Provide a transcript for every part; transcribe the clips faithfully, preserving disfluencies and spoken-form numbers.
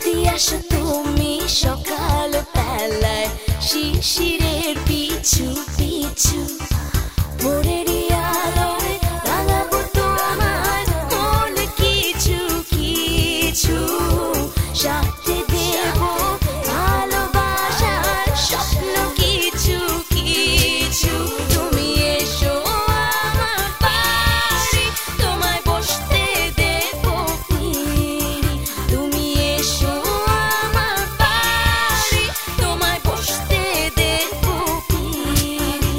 যদি আসো তুমি সকাল বেলায় শিশিরের পিছু পিছু ভোরেরই আলোয় রাঙাবো তোমার মন কিছু কিছু সাথে দেব ভালোবাসার স্বপ্ন কিছু কিছু তুমি এসো আমার পাশে তোমায় বসতে দেব পিড়ি তুমি এসো আমার পাশে তোমায় বসতে দেব পিড়ি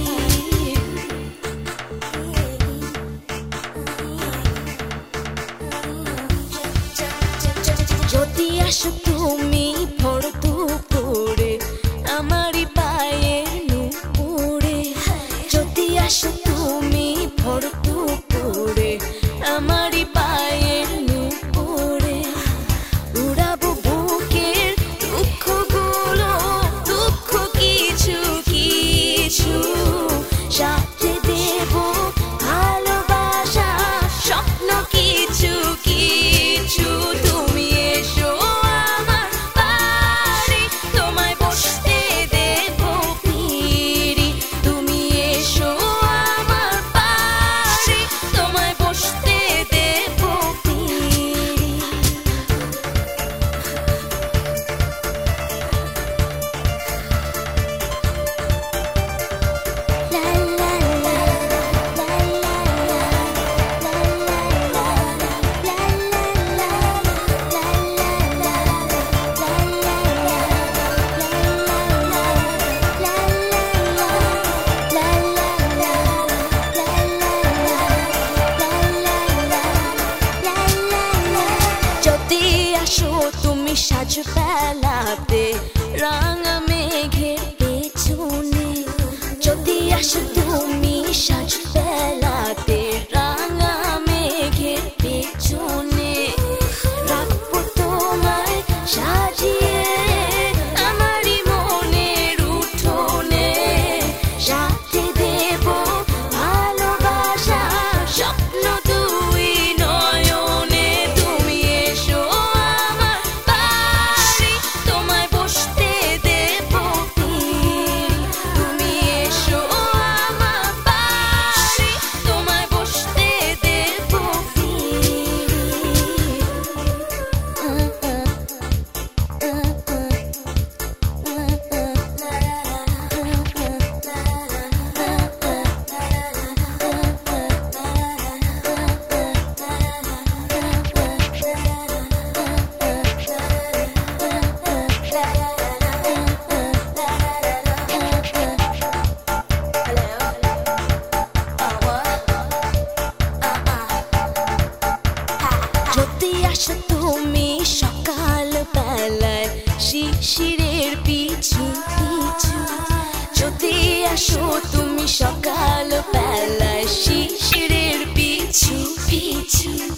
যদি আসো তুমি ভোর দুপুরে আমারই পায়ের নুপুরে যদি আসো তুমি ভোর দুপুরে আমারই পায়ের নুপুরে উড়াবো বুকের দুঃখগুলো দুঃখ কিছু কিছু সাথে দেব ভালোবাসা স্বপ্ন কিছু কিছু তুমি এসো আমার বাড়ি তোমায় বসতে দেব পিড়ি তুমি এসো আমার বাড়ি তোমায় বসতে দেব পিড়ি লা লা লা লা যদি আসো তুমি সাজ বেলাতে রাঙা মেঘের পেছনে যদি আসো তুমি সাজ বেলাতে রাঙা মেঘের পেছনে রাখবো তোমায় সাজিয়ে আমারই মনের উঠোনে সাথে দেব ভালোবাসা স্বপ্ন দুই নয়নে তুমি এসো আমার বাড়ি তোমায় বসতে দেব পিড়ি তুমি এসো আমার বাড়ি তোমায় বসতে দেব পিড়ি যদি আসো তুমি সকাল বেলায় শিশিরের পিছু পিছু যদি আসো তুমি সকাল বেলায় শিশিরের পিছু পিছু